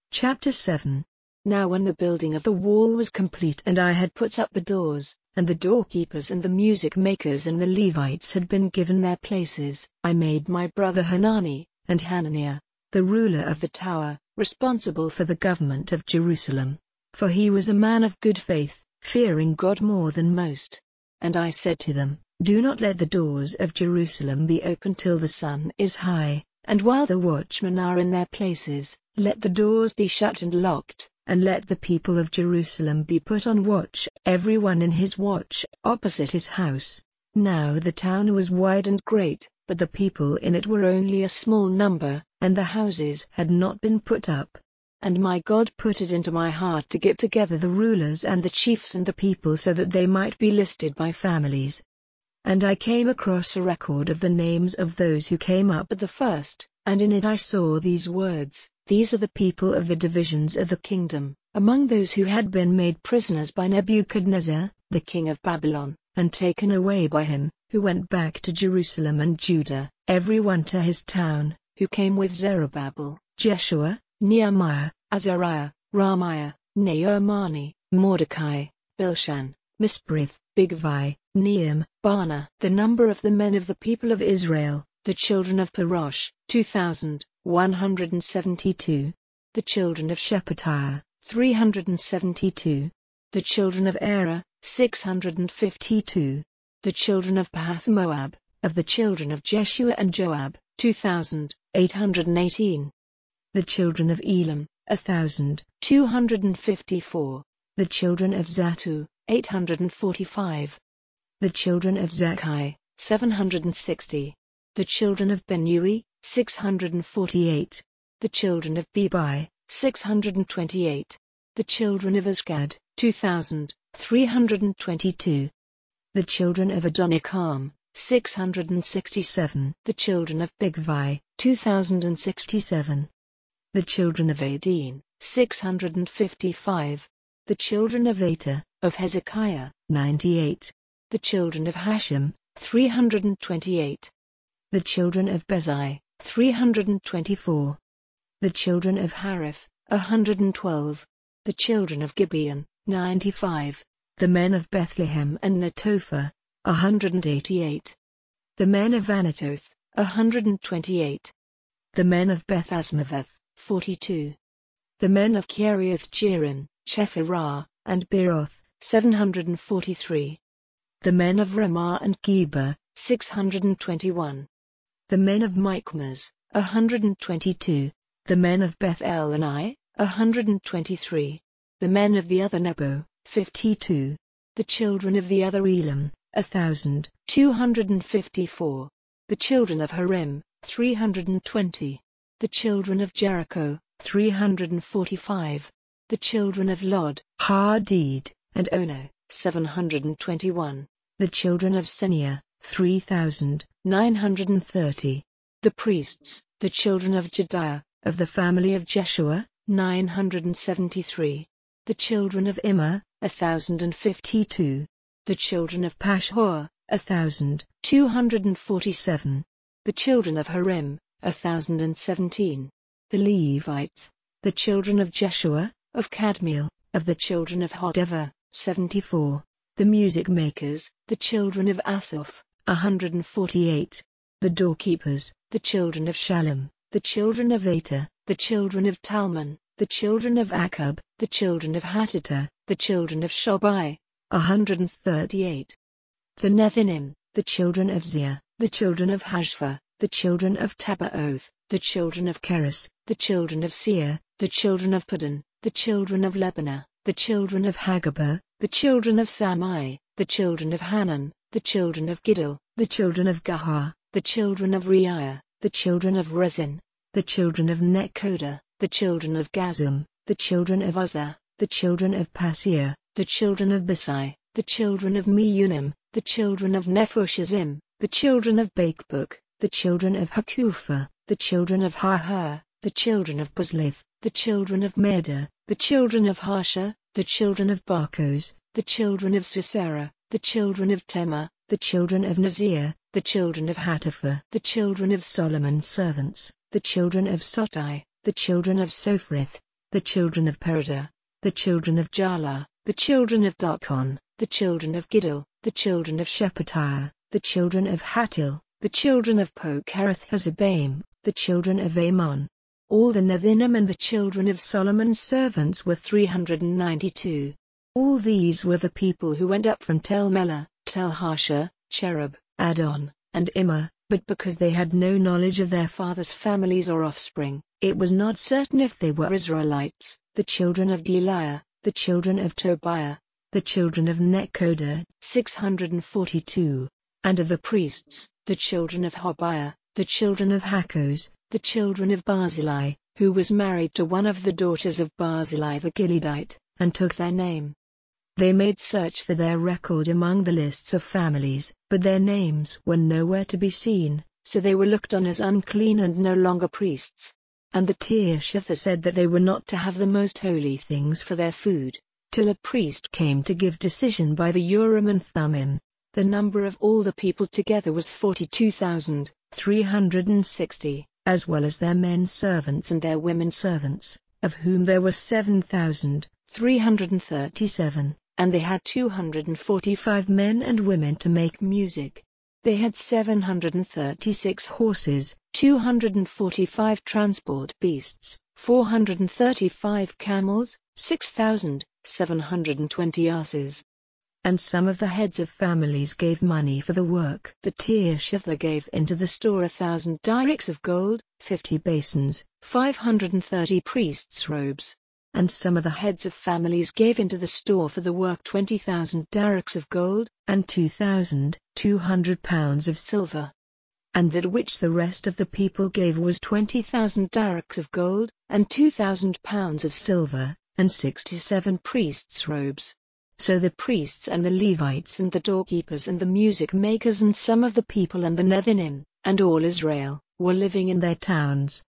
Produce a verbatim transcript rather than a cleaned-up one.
Chapter seven. Now when the building of the wall was complete and I had put up the doors, and the doorkeepers and the music makers and the Levites had been given their places, I made my brother Hanani, and Hananiah, the ruler of the tower, responsible for the government of Jerusalem. For he was a man of good faith, fearing God more than most. And I said to them, Do not let the doors of Jerusalem be open till the sun is high, and while the watchmen are in their places, let the doors be shut and locked, and let the people of Jerusalem be put on watch, every one in his watch, opposite his house. Now the town was wide and great, but the people in it were only a small number, and the houses had not been put up. And my God put it into my heart to get together the rulers and the chiefs and the people so that they might be listed by families. And I came across a record of the names of those who came up at the first, and in it I saw these words, These are the people of the divisions of the kingdom, among those who had been made prisoners by Nebuchadnezzar, the king of Babylon, and taken away by him, who went back to Jerusalem and Judah, every one to his town, who came with Zerubbabel, Jeshua, Nehemiah, Azariah, Ramiah, Naamani, Mordecai, Bilshan, Misprith, Bigvai, Nehem, Bana. The number of the men of the people of Israel, the children of Parosh, two thousand, one hundred seventy-two. The children of Shephatiah, three hundred seventy-two. The children of Era, six hundred fifty-two. The children of Pahath-Moab, of the children of Jeshua and Joab, two thousand, eight hundred eighteen. The children of Elam, one thousand, two hundred fifty-four. The children of Zattu, eight hundred forty-five. The children of Zakkai, seven hundred sixty. The children of Benui, six hundred forty-eight. The children of Bebai, six hundred twenty-eight. The children of Azgad, two thousand, three hundred twenty-two. The children of Adonikam, six hundred sixty-seven. The children of Bigvai, two thousand sixty-seven. The children of Adin, six hundred fifty-five. The children of Ater, of Hezekiah, ninety-eight. The children of Hashem, three hundred twenty-eight. The children of Bezai, three hundred twenty-four. The children of Hariph, one hundred twelve. The children of Gibeon, ninety-five. The men of Bethlehem and Netophah, one hundred eighty-eight. The men of Anathoth, one hundred twenty-eight. The men of Beth Asmaveth, forty-two. The men of Kiriath-Jearim, Shephirah, and Beeroth, seven hundred forty-three. The men of Ramah and Geba, six hundred twenty-one. The men of Michmas, one hundred twenty-two. The men of Beth-El-Ani, one hundred twenty-three. The men of the other Nebo, fifty-two. The children of the other Elam, one thousand, two hundred fifty-four. The children of Harim, three hundred twenty. The children of Jericho, three hundred forty-five. The children of Lod, Hadid, and Ono, seven hundred twenty-one. The children of Senia, three thousand, nine hundred thirty. The priests, the children of Jediah, of the family of Jeshua, nine hundred seventy-three. The children of Immer, one thousand fifty-two. The children of Pashhur, one thousand, two hundred forty-seven. The children of Harim, one thousand seventeen. The Levites, the children of Jeshua, of Kadmiel, of the children of Hodeva, seventy-four. The music makers, the children of Asaph, one hundred forty-eight. The doorkeepers, the children of Shallum, the children of Ater, the children of Talmon, the children of Akub, the children of Hatita, the children of Shobai, one hundred thirty-eight. The Nethinim, the children of Zia, the children of Hashva, the children of Tabaoth, the children of Keres, the children of Seir, the children of Paddan, the children of Lebanah, the children of Hagabah, the children of Samai, the children of Hanan, the children of Giddel, the children of Gahar, the children of Reiah, the children of Rezin, the children of Nekoda, the children of Gazum, the children of Uzzah, the children of Paseah, the children of Besai, the children of Meunim, the children of Nephushazim, the children of Bakbuk, the children of Hakupha, the children of Hahar, the children of Bazlith, the children of Meda, the children of Harsha, the children of Barkos, the children of Sisera, the children of Tema, the children of Nazir, the children of Hatipha, the children of Solomon's servants, the children of Sotai, the children of Sophrith, the children of Perida, the children of Jala, the children of Darkon, the children of Giddel, the children of Shephatiah, the children of Hattil, the children of Pokereth-Hazzebaim, the children of Ammon. All the Nethinim and the children of Solomon's servants were three hundred ninety-two. All these were the people who went up from Tel Melah, Tel Harsha, Cherub, Adon, and Immer, but because they had no knowledge of their fathers' families or offspring, it was not certain if they were Israelites. The children of Deliah, the children of Tobiah, the children of Nekoda, six hundred forty-two, and of the priests, the children of Hobiah, the children of Hakkos, the children of Barzillai, who was married to one of the daughters of Barzillai the Gileadite, and took their name. They made search for their record among the lists of families, but their names were nowhere to be seen, so they were looked on as unclean and no longer priests. And the Tirshatha said that they were not to have the most holy things for their food, till a priest came to give decision by the Urim and Thummim. The number of all the people together was forty-two thousand, three hundred sixty, as well as their men servants and their women servants, of whom there were seven thousand, three hundred thirty-seven, and they had two hundred forty-five men and women to make music. They had seven hundred thirty-six horses, two hundred forty-five transport beasts, four hundred thirty-five camels, six thousand, seven hundred twenty asses. And some of the heads of families gave money for the work. The Tirshatha gave into the store a thousand darics of gold, fifty basins, five hundred thirty priests' robes. And some of the heads of families gave into the store for the work twenty thousand darics of gold, and two thousand, two hundred pounds of silver. And that which the rest of the people gave was twenty thousand darics of gold, and two thousand pounds of silver, and sixty-seven priests' robes. So the priests and the Levites and the doorkeepers and the music makers and some of the people and the Nethinim, and all Israel, were living in their towns,